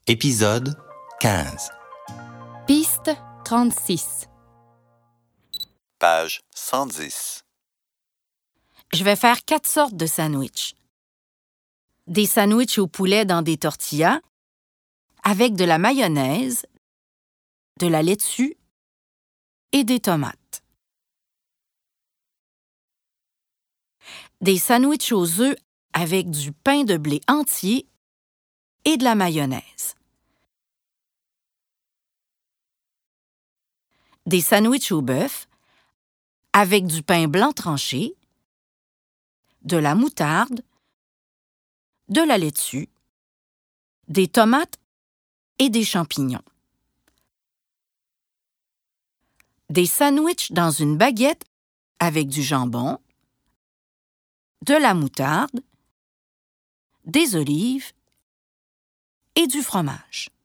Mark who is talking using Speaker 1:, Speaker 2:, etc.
Speaker 1: Épisode 15.
Speaker 2: Piste 36.
Speaker 1: Page 110.
Speaker 2: Je vais faire 4 sortes de sandwichs. Des sandwichs au poulet dans des tortillas, avec de la mayonnaise, de la laitue et des tomates. Des sandwichs aux œufs avec du pain de blé entier et de la mayonnaise. Des sandwichs au bœuf avec du pain blanc tranché, de la moutarde, de la laitue, des tomates et des champignons. Des sandwichs dans une baguette avec du jambon, de la moutarde, des olives et du fromage.